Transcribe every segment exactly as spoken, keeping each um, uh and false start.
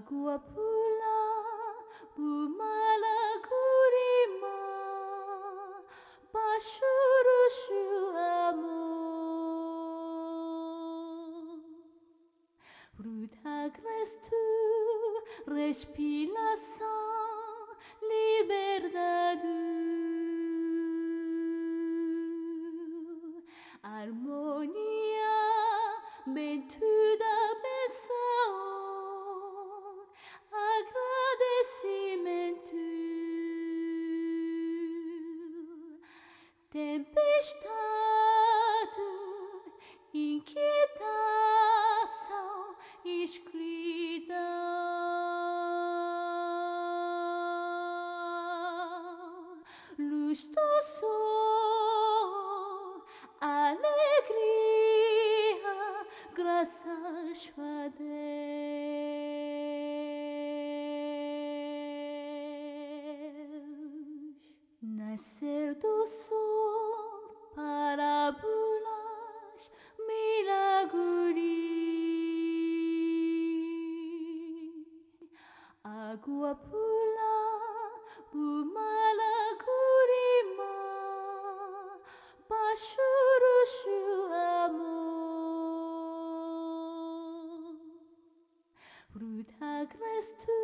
Água pula, bumalagurima, pachurushu amor. Ruta grestu, respiração, liberdade, harmonia, ventura, benção, agradecimento, tempestade, inquietação, escuridão, luz do sol, alegria, graças a Deus. Nasceu do sol, parábolas, milagre. Água pula, bumalagurima, pachurushu amor. Ruta grestu,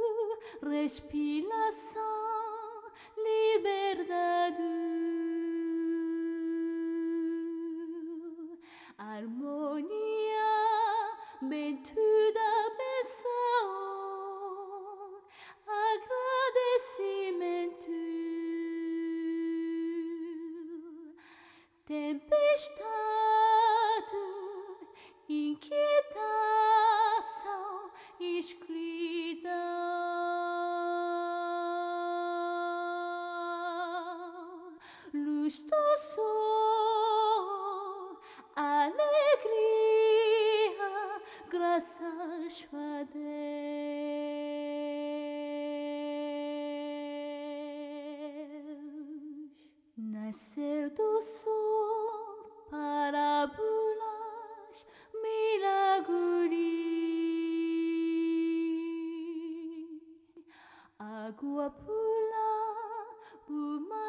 respiração, liberdade, harmonia, ventura, benção, agradecimento, tempestade, inquietação, escuridão, luz do sol, alegria, graças a Deus. Nasceu do sol, parábolas, milagre. Água pula, buma